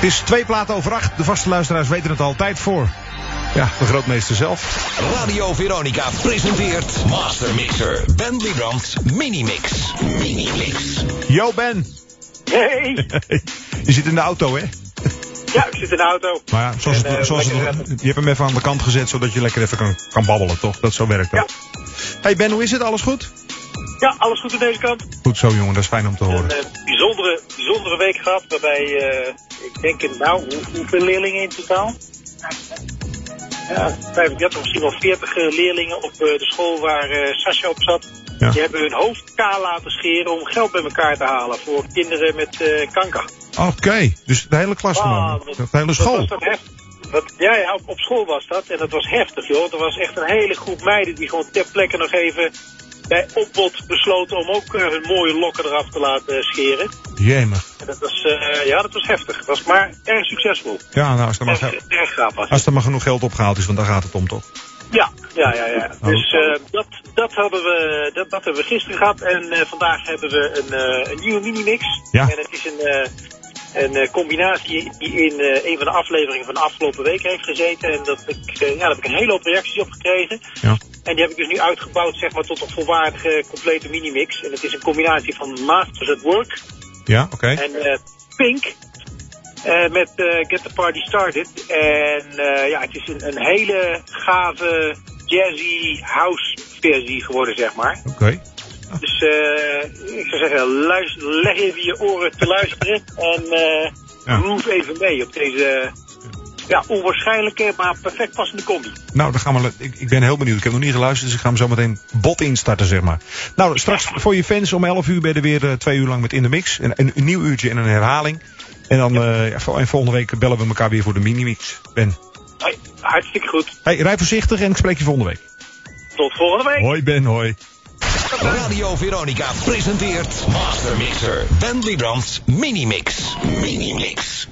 Het is 2 platen over 8. De vaste luisteraars weten het altijd voor. Ja, de grootmeester zelf. Radio Veronica presenteert Master Mixer Ben Liebrandts Minimix. Minimix. Yo Ben. Hey. Je zit in de auto, hè? Ja, ik zit in de auto. Maar ja, je hebt hem even aan de kant gezet, zodat je lekker even kan babbelen, toch? Dat zo werkt dat. Ja. Hey Ben, hoe is het? Alles goed? Ja, alles goed aan deze kant. Goed zo, jongen. Dat is fijn om te horen. Een bijzondere week gehad, waarbij ik denk, hoeveel leerlingen in totaal? Ja, 35, misschien wel 40 leerlingen op de school waar Sascha op zat. Ja. Die hebben hun hoofd kaal laten scheren om geld bij elkaar te halen voor kinderen met kanker. Oké, dus de hele klas gewoon. De hele school. Dat was toch heftig. Ja, op school was dat. En dat was heftig, joh. Er was echt een hele groep meiden die gewoon ter plekke nog even bij opbod besloten om ook hun mooie lokken eraf te laten scheren. Jemig. En dat was heftig. Het was maar erg succesvol. Ja, nou, erg gaaf was. Als er maar genoeg geld opgehaald is, want daar gaat het om, toch? Ja. Dus dat hebben we gisteren gehad. En vandaag hebben we een nieuwe minimix. Ja. En het is een combinatie die in een van de afleveringen van de afgelopen week heeft gezeten. En daar heb ik een hele hoop reacties op gekregen. Ja. En die heb ik dus nu uitgebouwd, zeg maar, tot een volwaardige, complete minimix. En het is een combinatie van Masters at Work. Ja, oké. En Pink. Met Get the Party Started. En het is een hele gave jazzy house versie geworden, zeg maar. Oké. Dus ik zou zeggen, leg even je oren te luisteren en move even mee op deze onwaarschijnlijke, maar perfect passende combi. Nou, dan gaan we. Ik ben heel benieuwd. Ik heb nog niet geluisterd, dus ik ga hem zo meteen bot instarten, zeg maar. Nou, straks voor je fans om 11 uur ben je er weer 2 uur lang met In The Mix. Een nieuw uurtje en een herhaling. En dan en volgende week bellen we elkaar weer voor de minimix. Ben. Hoi, hartstikke goed. Hey, rij voorzichtig en ik spreek je volgende week. Tot volgende week. Hoi Ben, hoi. Radio Veronica presenteert Master Mixer Ben Liebrandts Minimix. Minimix.